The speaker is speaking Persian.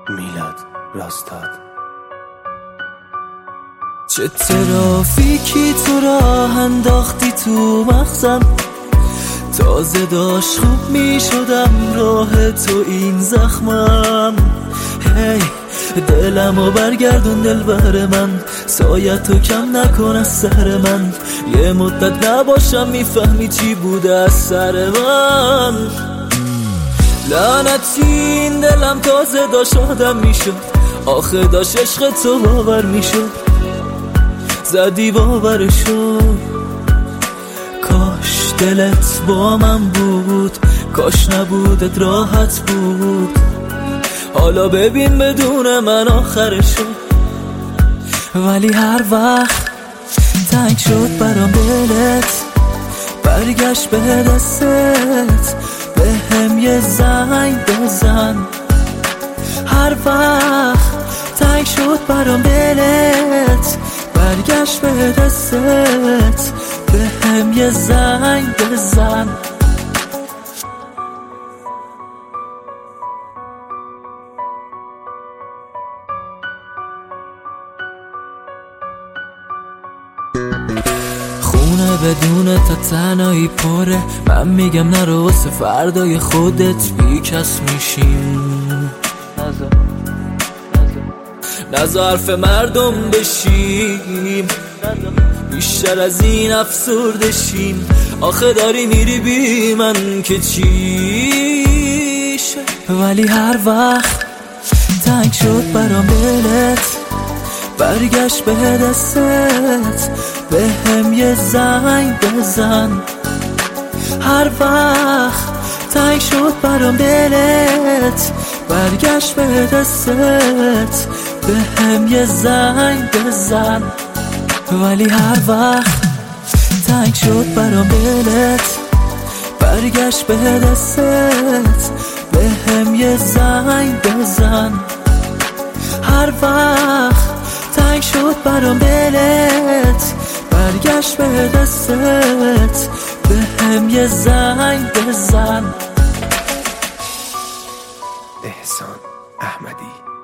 میلاد راستاد. چه ترافیکی تو راه انداختی تو مغزم، تازه داشت خوب می شدم راه تو این زخمم. هی دلمو برگردون دلبر من، سایتو کم نکن از سر من. یه مدت نباشم میفهمی چی بوده از سر من. لعنتی این دلم تازه داشت آدم میشد، آخه داشت عشق تو باور میشد، زدی باورشو. کاش دلت با من بود، کاش نبودت راحت بود. حالا ببین بدون من آخرشو. ولی هر وقت تنگ شد برام دلت، برگشت به دستت، به هم یه زنگ بزن. هر وقت تنگ شد برام دلت، برگشت به دستت، به هم یه زنگ بزن. خونه بدون تا تنهایی پره، من میگم نرو واسه فردای خودت بی کس میشیم. نذار حرف مردم بشیم، بیشتر از این افسرده شیم. آخه داری میری بی من که چیشه. ولی هر وقت تنگ شد برام دلت، برگشت به دستت، به هم یه زنگ بزن. هر وقت تنگ شد برام دلت، برگشت به دستت، به هم یه زنگ بزن. ولی هر وقت تنگ شد برام دلت، برگشت به دستت، به هم یه زنگ بزن. هر وقت تنگ شد برام دلت، برگشت به دستت، به هم یه زنگ بزن. احسان احمدی.